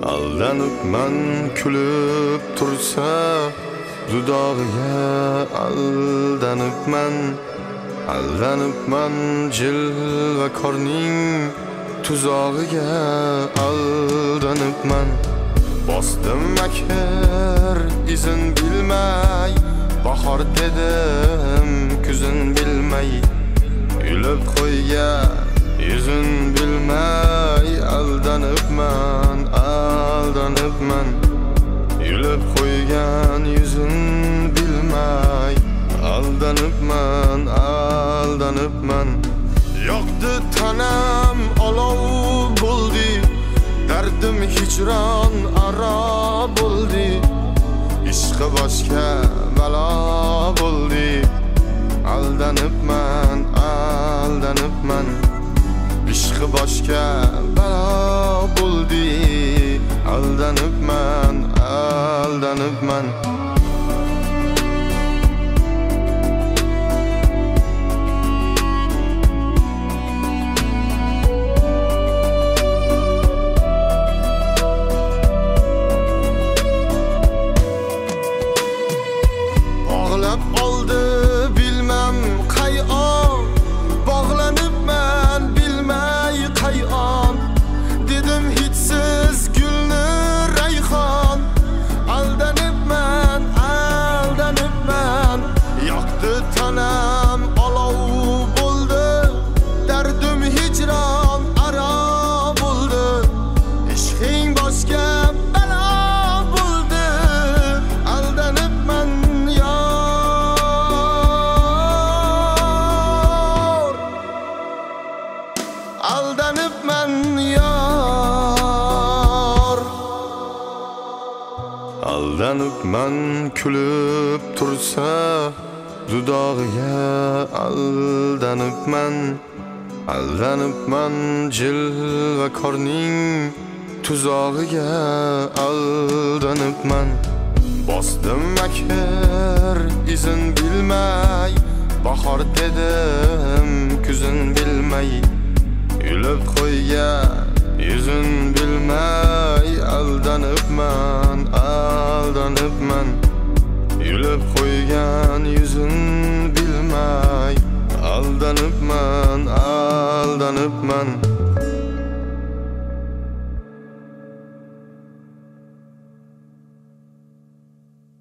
Aldanıpman külüp tursa dudağıya aldanıpman cilve korning tuzağıya aldanıpman bastım meker izin bilmey bahar dedim küzün bilmey gülüp koyga yüzün bilmey aldanıpman gülüp koygan yüzün bilmey aldanıpman yoqdi tanam olov bo'ldi derdim hicran ara bo'ldi ishqi boshqa balo bo'ldi aldanıpman ishqi boshqa balo bo'ldi aldanıpman Bağlab oldu bilmem qay an Bağlanıpman bilmey qay an Dedim hiçsiz gülnü rayhan Aldanıpman Yaktı tanam olov buldu Derdim hicran ara buldu İşqing boshqa balo buldu Aldanıpman Aldanıpman yar Aldanıpman külüp tursa dudağıya aldanıpman cilve korning tuzağıya aldanıpman bastım meker izin bilmey bahar dedim küzün bilmey gülüp koyga yüzün bilmey aldanıpman gülüp koygan yüzün bilmey aldanıpman